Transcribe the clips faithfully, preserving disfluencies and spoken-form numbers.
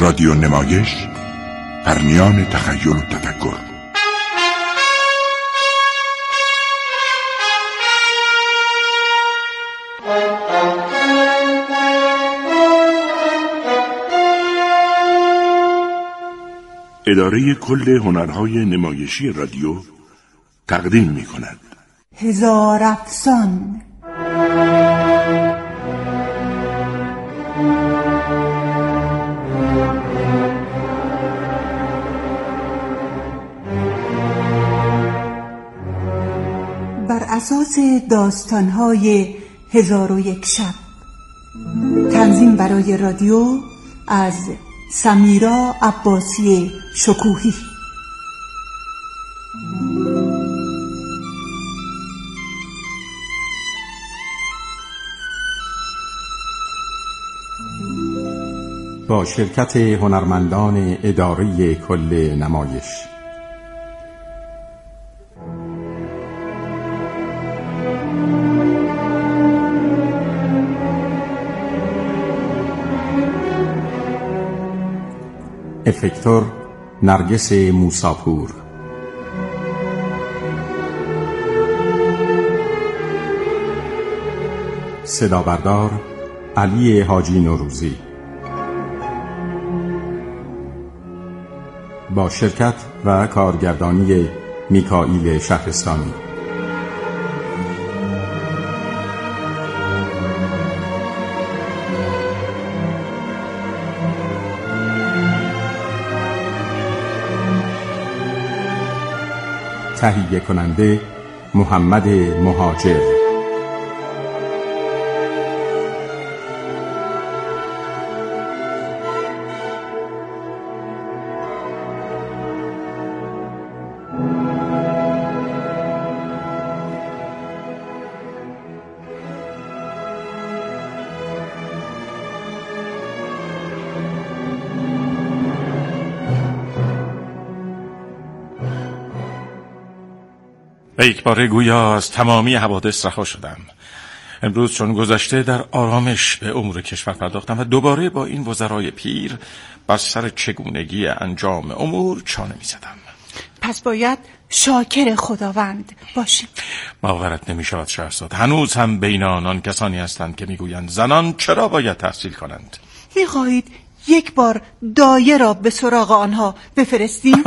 رادیو نمایش در میان تخیل و تفکر. اداره کل هنرهای نمایشی رادیو تقدیم می کند هزار افسان. بر اساس داستان‌های هزار و یک شب. تنظیم برای رادیو از سمیرا عباسی شکوهی. با شرکت هنرمندان اداره کل نمایش. افکتور نرگس موساپور، صدا بردار علی حاجی نوروزی، با شرکت و کارگردانی میکائیل شهرستانی. تهیه کننده محمد مهاجر. به یک باره گویا از تمامی حوادث رها شدم. امروز چون گذشته در آرامش به امور کشور پرداختم و دوباره با این وزرای پیر بر سر چگونگی انجام امور چانه می زدم. پس باید شاکر خداوند باشیم. باورت نمی شود شهرزاد، هنوز هم بین آنان کسانی هستند که می گویند زنان چرا باید تحصیل کنند. می خواهید یک بار دایه را به سراغ آنها بفرستیم؟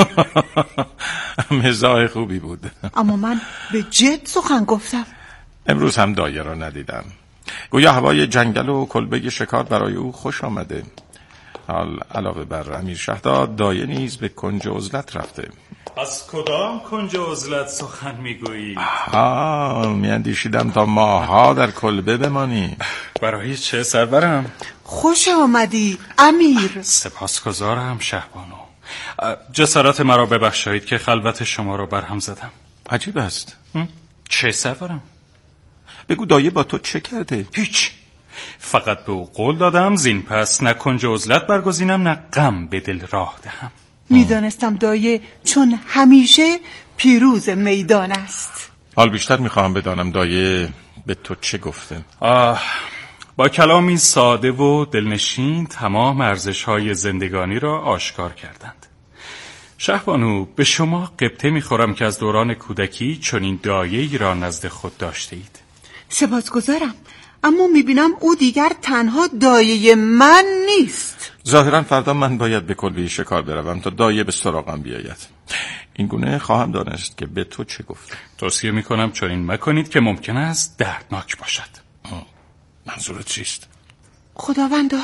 مزاح خوبی بود. اما من به جد سخن گفتم. امروز هم دایه را ندیدم. گویا هوای جنگل و کلبه شکار برای او خوش آمده. حال علاوه بر امیر شهداد، دایه نیز به کنج عزلت رفته. از کدام کنج عزلت سخن میگویی؟ آه میاندیشیدم تا ماها در کلبه بمانی. برای چه سرورم؟ خوش آمدی امیر. سپاسگزارم شهبانو. جسارت مرا ببخشید که خلوت شما رو برهم زدم. عجیب است. چه سرورم؟ بگو دایه با تو چه کرده؟ هیچ. فقط به او قول دادم زین پس نه کنج عزلت برگزینم نه غم به دل راه دهم. میدانستم دایه چون همیشه پیروز میدان است. حال بیشتر میخواهم بدانم دایه به تو چه گفته. آه با کلامی ساده و دلنشین تمام ارزش‌های زندگانی را آشکار کردند. شهبانو، به شما غبطه میخورم که از دوران کودکی چنین دایه‌ای را نزد خود داشته اید. سپاسگزارم، اما میبینم او دیگر تنها دایه من نیست. ظاهرا فردا من باید به کلبه شکار بروم تا دایه به سراغم بیاید. این گونه خواهم دانست که به تو چه گفت. توصیه میکنم چنین مکنید که ممکن است دردناک باشد. منظورت چیست؟ خداوندا،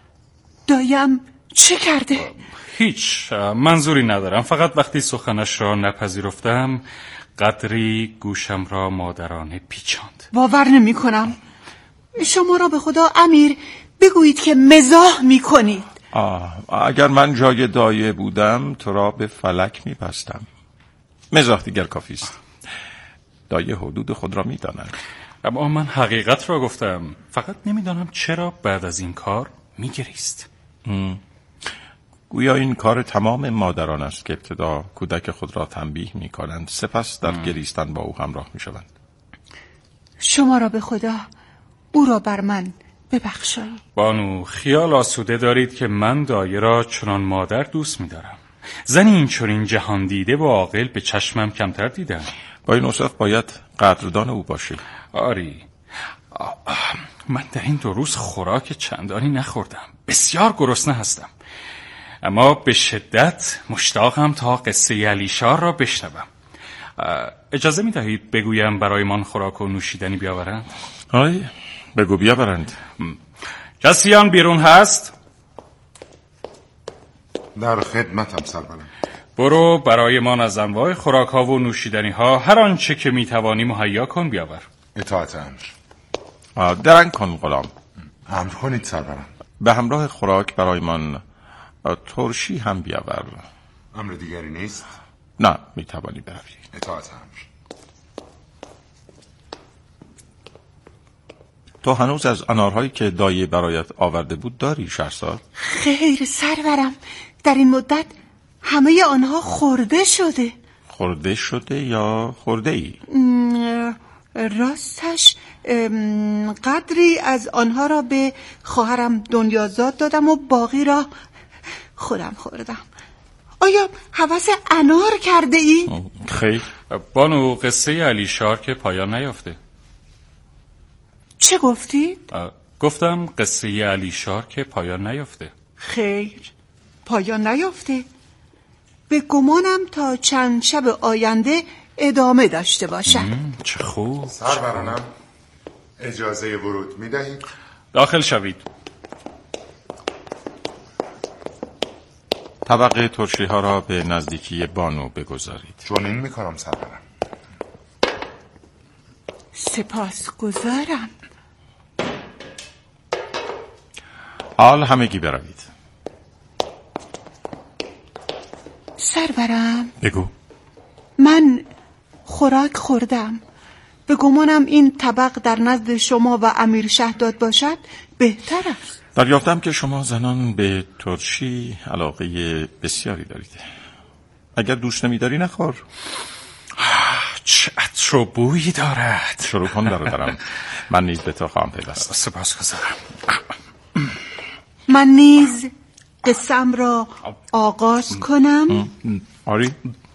دایم چه کرده؟ هیچ منظوری ندارم، فقط وقتی سخنش را نپذیرفتم قدری گوشم را مادرانه پیچاند. باور نمی کنم. شما را به خدا امیر بگویید که مزاح می کنید. آه، اگر من جای دایه بودم تو را به فلک می بستم. مزاح دیگر کافی است. دایه حدود خود را می داند. اما من حقیقت را گفتم، فقط نمیدانم چرا بعد از این کار می گریست. گویا این کار تمام مادران است که ابتدا کودک خود را تنبیه می کنند، سپس در گریستن با او همراه می شوند. شما را به خدا او را بر من ببخشایی. بانو، خیال آسوده دارید که من دایه را چنان مادر دوست می‌دارم. زنی این چنین جهان دیده و عاقل به چشمم کمتر دیدم. با این اوصاف باید قدردان او باشی. آری، من در این دو روز خوراک چندانی نخوردم. بسیار گرسنه هستم، اما به شدت مشتاقم تا قصه علیشار را بشنوم. اجازه می دهید بگویم برایمان خوراک و نوشیدنی بیاورند؟ آی، بگو بیاورند. کسی آن بیرون هست؟ در خدمتم سرورم. برو برایمان از انواع خوراک ها و نوشیدنی ها هر آنچه که می توانی مهیا کن بیاور. اطاعت امر. درنگ کن غلام. امر کنید سرورم. به همراه خوراک برایمان ترشی هم بیاور. امر دیگری نیست؟ نه، می توانی بروی. اطاعت امر. تو هنوز از انارهایی که دایه برایت آورده بود داری شهرزاد؟ خیر سرورم، در این مدت همه آنها خورده شده. خورده شده یا خورده ای؟ راستش قدری از آنها را به خواهرم دنیازاد دادم و باقی را خودم خوردم. آیا هوس انار کرده ای؟ خیر. بانو، قصه علیشار که پایان نیافته. چه گفتی؟ گفتم قصه علیشار که پایان نیافته. خیر، پایان نیافته. به گمانم تا چند شب آینده ادامه داشته باشد. چه خوب. سرورانم، اجازه ورود می دهید؟ داخل شوید. طبق ترشی ها را به نزدیکی بانو بگذارید. چنین می کنم سرورم. سپاس گذارم. حال همگی بروید. سرورم، بگو. من خوراک خوردم. به گمانم این طبق در نزد شما و امیر شهداد باشد بهتر است. دریافتم که شما زنان به ترشی علاقه بسیاری دارید. اگر دوست نمی‌داری نخور. چه عطر و بویی دارد. شروع کن برادرم. من نیز به تو خواهم پیوست. سپاسگزارم. من نیز قصه‌ام را آغاز کنم. آری؟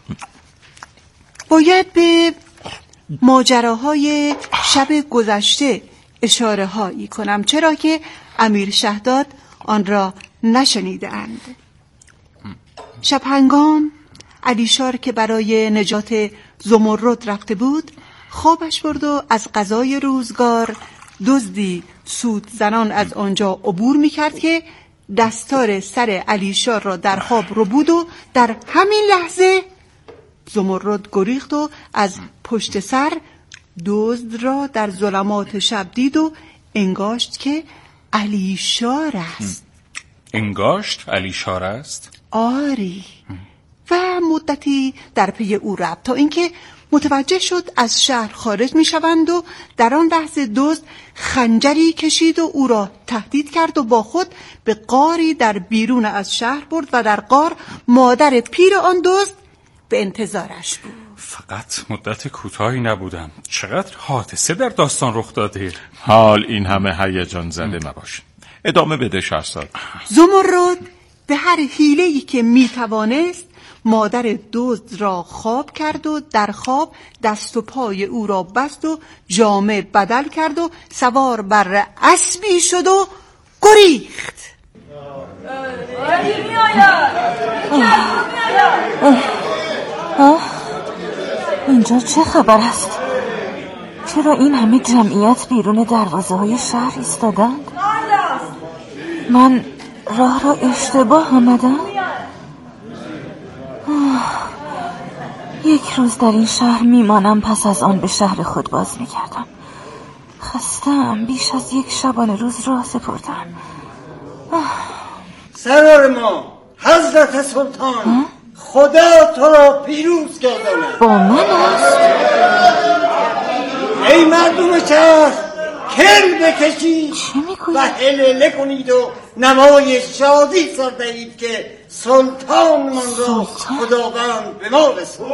باید به ماجراهای شب گذشته اشاره هایی کنم، چرا که امیر شهداد آن را نشنیده اند. شب هنگام علیشار که برای نجات زمرد رفته بود خوابش برد و از قضای روزگار دزدی سود زنان از آنجا عبور میکرد که دستار سر علیشار را در خواب رو بود و در همین لحظه زمرد گریخت و از پشت سر دزد را در ظلمات شب دید و انگاشت که علیشار است. انگاشت علیشار است؟ آری. و مدتی در پی او رفت تا اینکه متوجه شد از شهر خارج می شوند و در آن لحظه دزد خنجری کشید و او را تهدید کرد و با خود به غاری در بیرون از شهر برد و در غار مادر پیر آن دزد به انتظارش بود. فقط مدت کوتاهی نبودم. چقدر حادثه در داستان رخ داده. حال این همه هیجان زده مباش. ادامه بده شهرزاد. زمرد به هر حیله‌ای که می توانست مادر دزد را خواب کرد و در خواب دست و پای او را بست و جامه بدل کرد و سوار بر اسبی شد و گریخت. اینجا چه خبر است؟ چرا این همه جمعیت بیرون دروازه های شهر ایستادند؟ من راه را اشتباه آمدم؟ یک روز در این شهر میمانم، پس از آن به شهر خود باز میکردم. خستم، بیش از یک شبانه روز راه سپردم. سرور ما حضرت سلطان، خدا تو را پیروز گرداند. با من است؟ ای مردم شهر، کل بکشید و هلهله کنید و نمای شادی سر دهید که سلطان من را خداوند به ما رساند.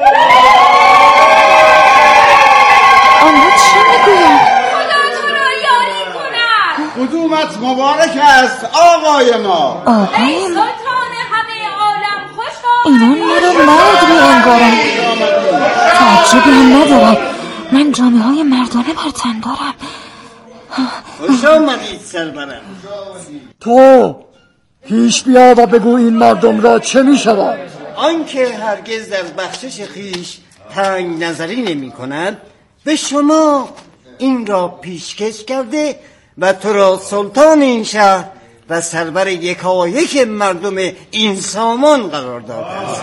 آنها چی میگویند؟ خدا تو را یاری کند. کدوم مقدومت مبارک است آقای ما. آقای ما سلطان همه عالم خوش آمدید. اینا مرا مرد می انگارن. تعجبی هم ندارم، من جامعه های مردانه بر تن دارم. خوش آمدید سرورم. تو پیش بیا و بگو این مردم را چه می شود؟ آنکه هرگز در بخشش خیش تنگ نظری نمی کند، به شما این را پیشکش کرده و تو را سلطان این شهر و سرور یکایک مردم این سامان قرار داده است.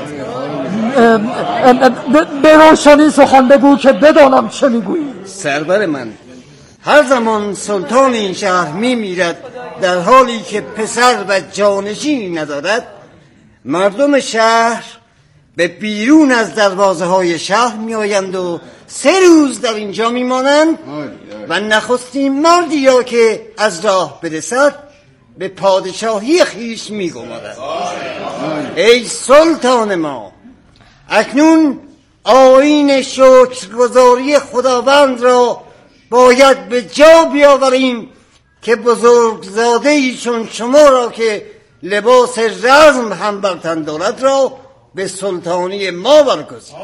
به روشنی سخن بگو که بدانم چه میگویی. سرور من، هر زمان سلطان این شهر می میرد در حالی که پسر و جانشینی ندارد، مردم شهر به بیرون از دروازه های شهر می آیند و سه روز در اینجا می مانند و نخستین مردی یا که از راه برسد به پادشاهی خیش می گمارد. ای سلطان ما، اکنون آیین شکرگزاری خداوند را باید به جا بیاوریم که بزرگزاده‌ای چون شما را که لباس رزم هم بر تن دارد را به سلطانی ما برگزید.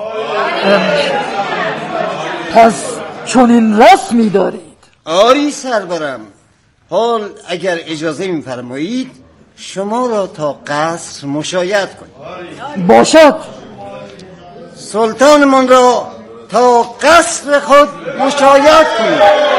پس چون این رسمی دارید؟ آری سرورم. حال اگر اجازه می‌فرمایید شما را تا قصر مشایعت کنید. باشد. سلطانمان را تا قصر خود مشایعت کنید.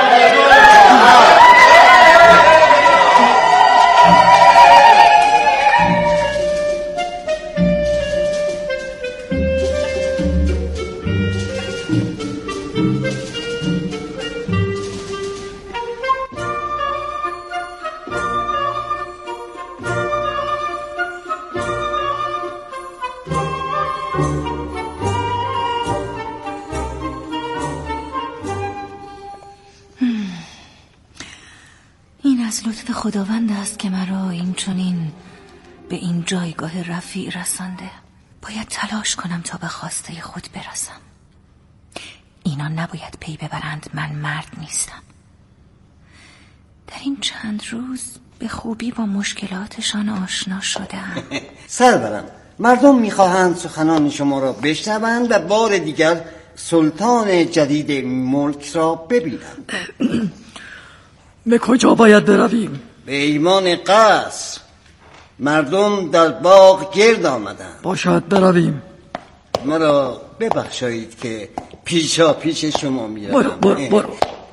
لطف خداوند است که مرا این چنین به این جایگاه رفیع رسانده. باید تلاش کنم تا به خواسته خود برسم. اینا نباید پی ببرند من مرد نیستم. در این چند روز به خوبی با مشکلاتشان آشنا شدم. سرورم، مردم میخواهند سخنان شما را بشنوند و بار دیگر سلطان جدید ملک را ببینند. به کجا باید برویم؟ به ایمان قصر. مردم در باغ گرد آمدند. باشد برویم. مرا ببخشایید که پیشا پیش شما میروم. برو برو برو.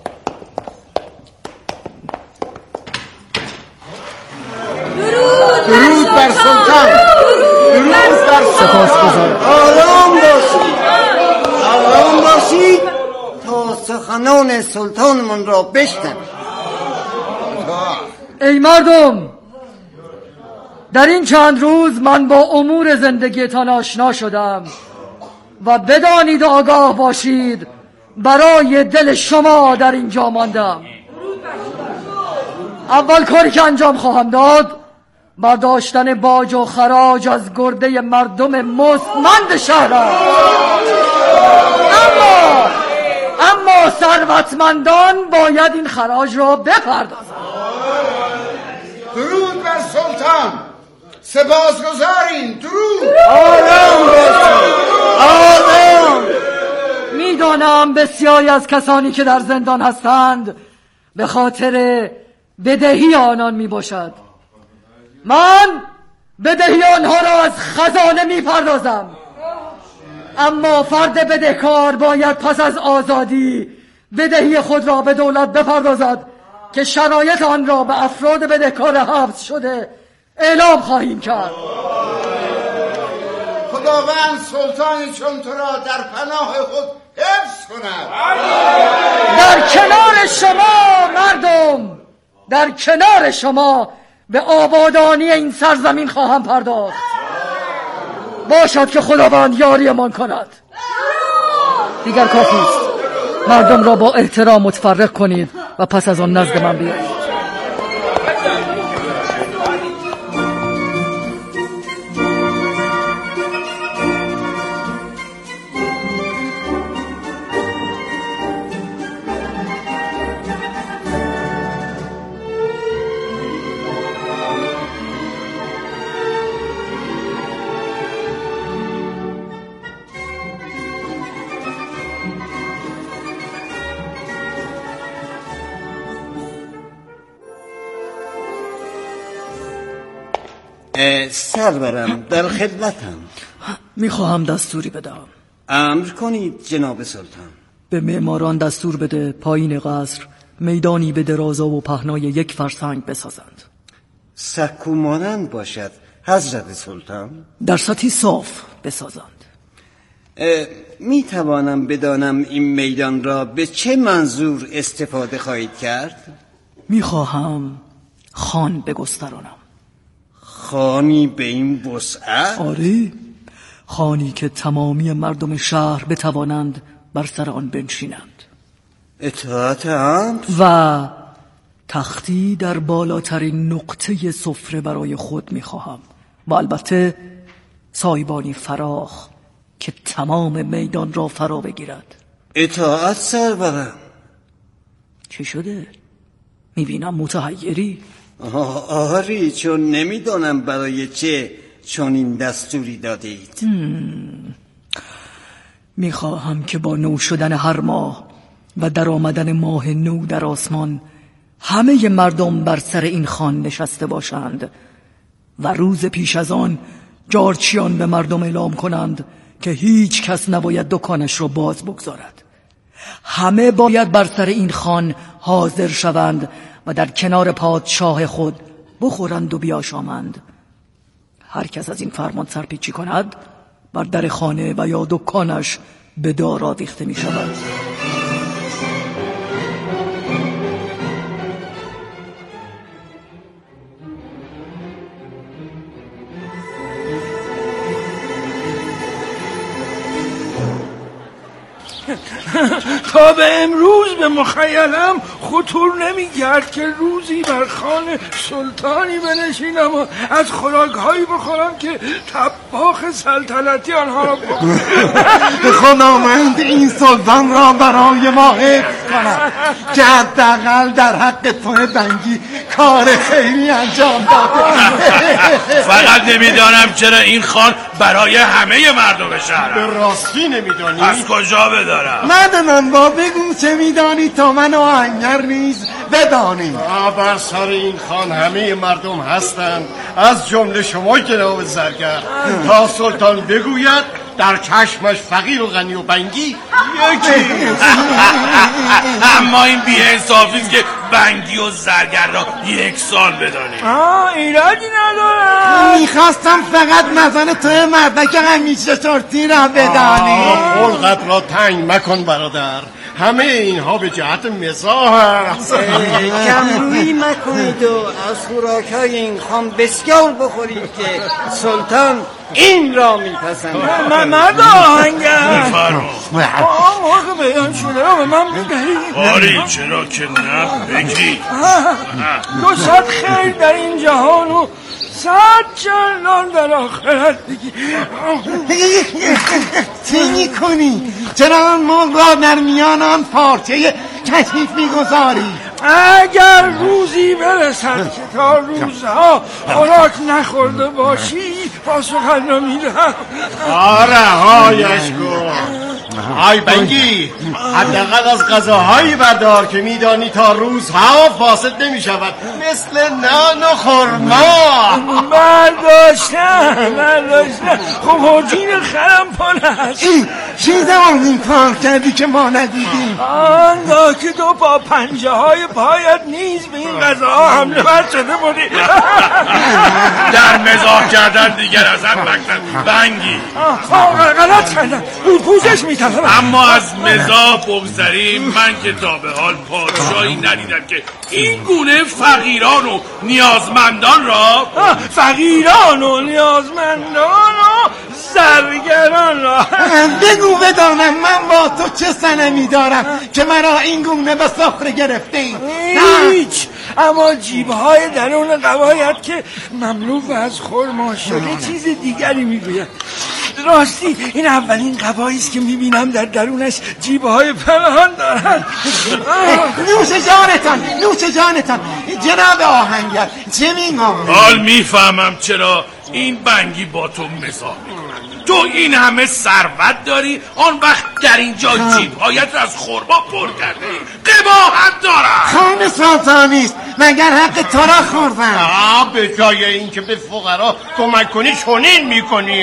درود درود بر سلطان. درود بر سپاسگزارم. آرام باشید. آرام باشید تا سخنان سلطانمون را بشنوید. ای مردم، در این چند روز من با امور زندگیتان آشنا شدم و بدانید و آگاه باشید برای دل شما در اینجا ماندم. اول کاری که انجام خواهم داد برداشتن باج و خراج از گرده مردم مستمند شهر است. اما اما ثروتمندان باید این خراج را بپردازند. درود بر سلطان. سپاسگزاریم. درود. آرام باشید. آرام. میدانم بسیاری از کسانی که در زندان هستند به خاطر بدهی آنان می باشد. من بدهی آنها را از خزانه می پردازم. اما فرد بدهکار باید پس از آزادی بدهی خود را به دولت بپردازد که شرایط آن را به افراد بدهکار حبس شده اعلام خواهیم کرد. خداوند سلطانی چون تو را در پناه خود حفظ کند. در کنار شما مردم، در کنار شما به آبادانی این سرزمین خواهم پرداخت. باشد که خداوند یاریمان کند. دیگر کافی است. مردم را با احترام متفرق کنید و پس از آن نزد من بیایید. سرورم در خدمتم. میخواهم دستوری بدم. امر کنید جناب سلطان. به معماران دستور بده پایین قصر میدانی به درازا و پهنای یک فرسنگ بسازند. سکو مانند باشد حضرت سلطان. در سطحی صاف بسازند. می توانم بدانم این میدان را به چه منظور استفاده خواهید کرد؟ می خواهم خان بگسترانم. خانی به این وسعت؟ آره، خانی که تمامی مردم شهر بتوانند بر سر آن بنشینند. اطاعت امر و تختی در بالاترین نقطه سفره برای خود می خواهم و البته سایبانی فراخ که تمام میدان را فرا بگیرد. اطاعت سرورم. چی شده؟ میبینم متحیری. آری، چون نمیدانم برای چه چون این دستوری دادید. میخواهم که با نو شدن هر ماه و در آمدن ماه نو در آسمان همه مردم بر سر این خان نشسته باشند و روز پیش از آن جارچیان به مردم اعلام کنند که هیچ کس نباید دکانش را باز بگذارد. همه باید بر سر این خان حاضر شوند و در کنار پادشاه خود بخورند و بیاشامند. هر کس از این فرمان سرپیچی کند بر در خانه و یا دکانش به دار آویخته می شود. تا به امروز به مخیلم خطور نمی‌گرد که روزی بر خان سلطانی بنشینم و از خوراک‌هایی بخورم که طباخ سلطنتی آنها را بخورم. خداوند این سلطان را برای ما حفظ کند که حداقل در حق تو بنگی کار خیری انجام داده. فقط نمیدانم چرا این خان برای همه مردم شهر. به راستی نمیدانی؟ از کجا بدارم؟ ندانم با بگو چه میدانی تا من آهنگر نیز بدانیم. بر سر این خان همه مردم هستند، از جمله شما جناب زرگر. تا سلطان بگوید در چشمش فقیر و غنی و بنگی یکی. اما این بی‌انصافیست که بنگی و زرگر را یک سال بدانیم. آه ایرادی ندارم. میخواستم فقط نظر توی مردک همیشه چرتی را بدانی. خلقت را تنگ مکن برادر، همه اینها به جهت مزاح است. کمرویی مکنید و از خوراک‌های این خان بسیار بخورید که سلطان این را میپسند. من مرد آهنگر موقع بیان شده را به من بگید. آری چرا که نه بگی. دو صد خیر در این جهان و صد چندان در آخرت بگی. چی میکنی؟ چرا آن مرغ را در میان آن پارچه کثیف میگذاری؟ اگر روزی برسد که تا روزها خوراک نخورده باشی پاسخت را میدهم. آره هایش کن. آی بنگی، حداقل از غذاهایی بردار که میدانی تا روزها فاسد نمی شود، مثل نان و خرما. برداشتم برداشتم. خب حجین خرم پل هست. چی زمان این کار کردی که ما ندیدیم؟ آنگاه که تو با پنجه های پایت نیز به این غذاها حمله بر شده بودی. در مزاح کردن دیگر ازت مکتن بنگی. غلط کردم، بود پوزش میتونم. اما از مزاح بگذریم، من که تا به حال پادشاهی ندیدم که این گونه فقیران و نیازمندان را فقیران و نیازمندان و زرگران را بگو بدانم من با تو چه صنمی دارم که مرا این گونه به سخره گرفته ای؟ هیچ، اما جیبهای درون قبایت که مملو از خرما شده چیز دیگری میگوید. راستی این اولین قباییست که میبینم در درونش جیبهای پنهان دارد. نوش جانتان نوش جانتان جناب آهنگر، چه میگم؟ حال میفهمم چرا این بنگی با تو مزاح میکنه. تو این همه ثروت داری، آن وقت در اینجا جیبهایت را از خرما پر کرده ای. قباحت دارد. خان سلطانیست، مگر حق تو را خوردم؟ آه به جای اینکه به فقرا کمک کنی چنین میکنی.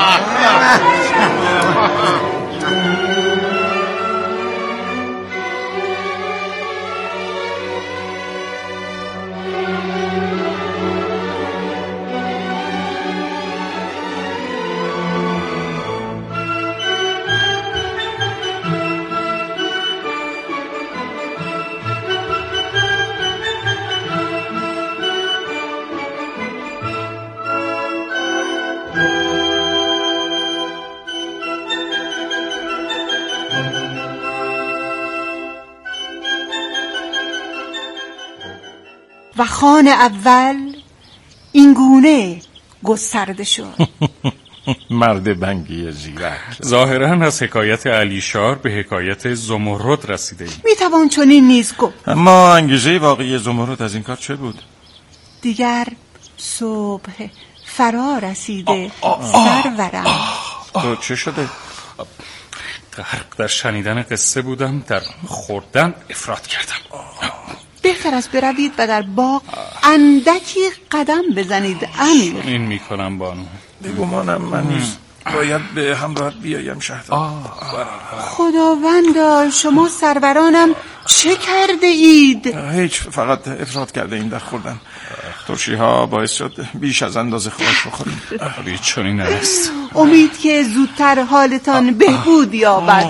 و خوان اول این گونه گسترده شد. مرد بنگی زیرک. ظاهراً از حکایت علیشار به حکایت زمرد رسیده ایم. میتوان چنین نیز گفت. اما انگیزه واقعی زمرد از این کار چه بود؟ دیگر صبح فرا رسیده سرورم. تو چه شده؟ غرق در شنیدن قصه بودم، در خوردن افراط کردم. بهتر است بروید و در باغ اندکی قدم بزنید امیر. این میکنم بانو. بگمانم من نیز باید به همراه بیایم شهردار. خداوندا شما سرورانم چه کرده اید؟ هیچ، فقط افراط کرده ایم در خوردن. ترشی ها باعث شد بیش از اندازه خواهش بخوریم. چنین است. امید که زودتر حالتان بهبود یابد.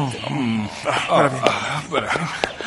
برویم.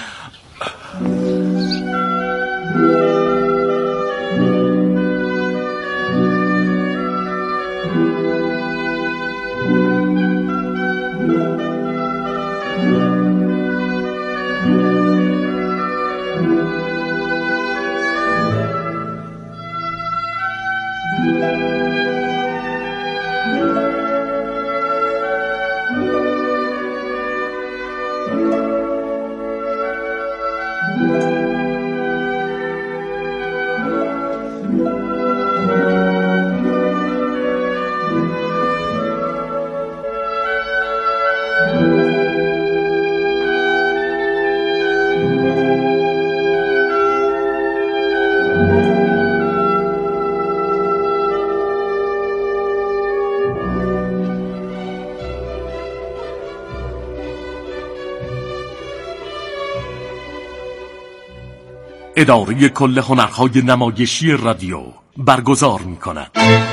اداره کل هنرهای نمایشی رادیو برگزار می کند.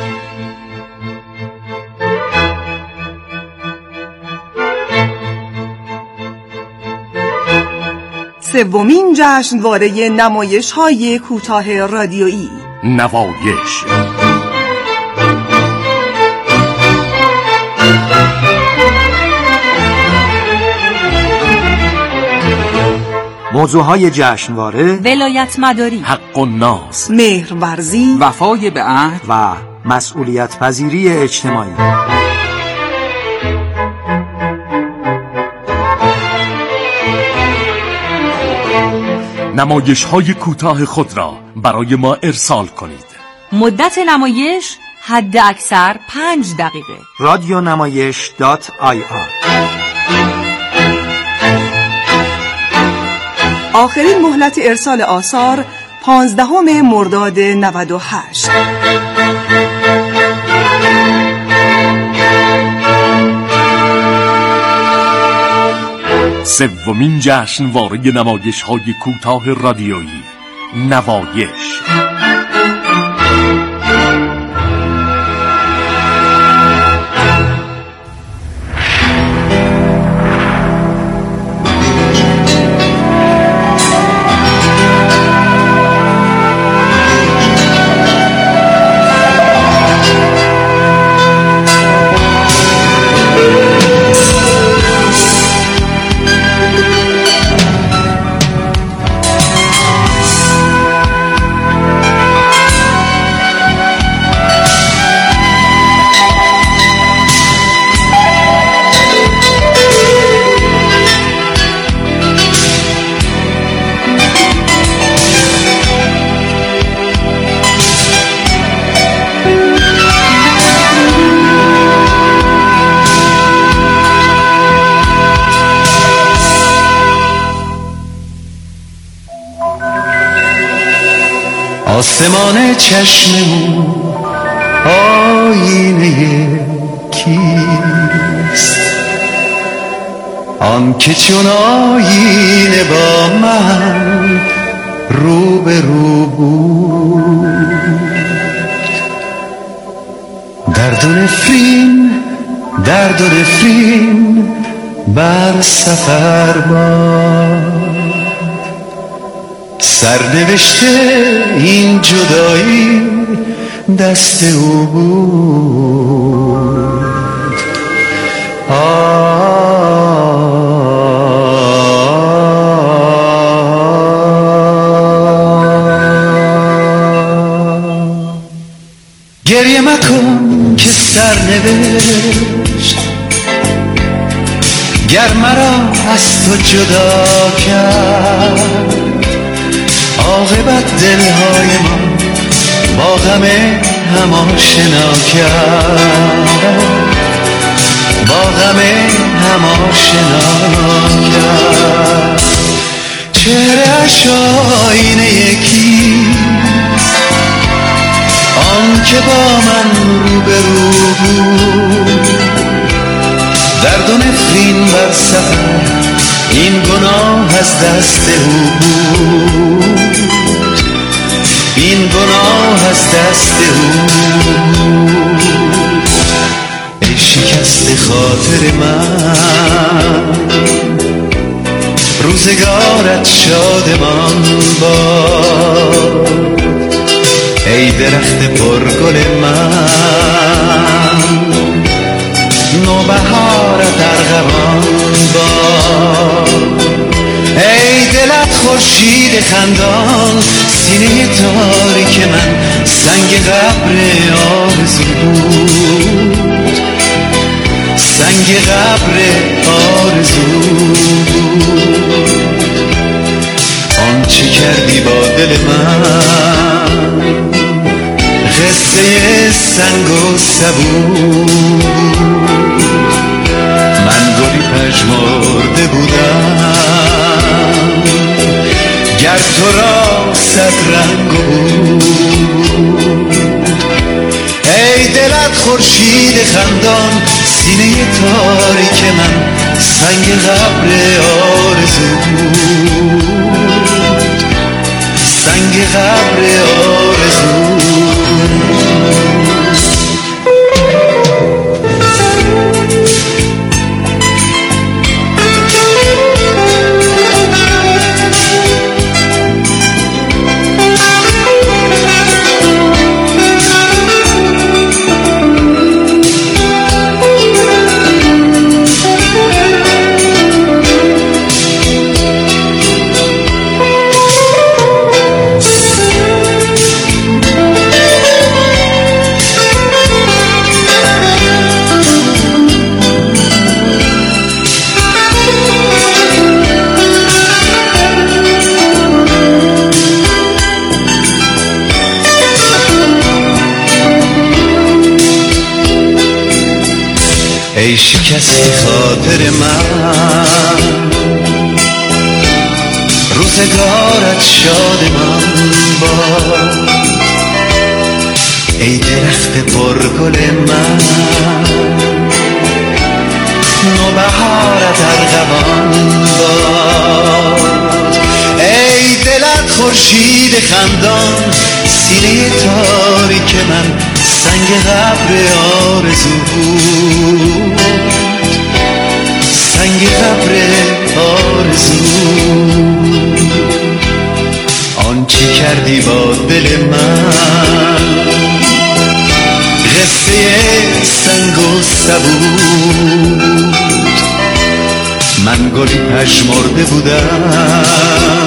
سومین جشنواره نمایش‌های کوتاه رادیویی نوایش. موضوعهای جشنواره: ولایت مداری، حق و ناز، مهرورزی، وفای به عهد و مسئولیت پذیری اجتماعی. نمایش های کوتاه خود را برای ما ارسال کنید. مدت نمایش حد اکثر پنج دقیقه. رادیو نمایش دات آی آر. آخرین مهلت ارسال آثار پانزدهم مرداد نود و هشت. سومین جشنواره نمایش های کوتاه رادیویی نوایش. آسمان چشم او آینه کیست؟ آن که چون آینه با من رو به رو بود. درد و نفرین درد و نفرین بر سفر باد، سرنوشته این جدایی دست او بود. گریه مکن که سرنوشت گر مرا از تو جدا کرد، عاقبت دلهای ما با غم هم آشنا کرد، با غم هم آشنا کرد. چهره‌اش آینه یکیست، آن که با من رو به رو بود. درد و نفرین بر سفر این گناه از دست او بود، این گناه از دست او بود. ای شکست خاطر من روزگارت شادمان باد. ای درخت پرگل من نوبهارت ارغوان باد. ای دلت خورشید خندان، سینه تاریک من سنگ قبر آرزو بود، سنگ قبر آرزو بود. آنچه کردی با دل من قصه سنگ و سبود. من گلی پژمرده بودم گر تو را صد رنگ بود. ای دلت خورشید خندان، سینه تاریک من سنگ قبر آرزو بود، سنگ قبر آرزو. ای شکست خاطر من روزگارت شادمان باد. ای درخت پرگل من نوبهارت ارغوان باد. ای دلت خورشید خندان، سینه تاریک من سنگ قبر آرزو بود، سنگ قبر آرزو. آنچه کردی با دل من قصه سنگ و سبود. من گلی پژمرده بودم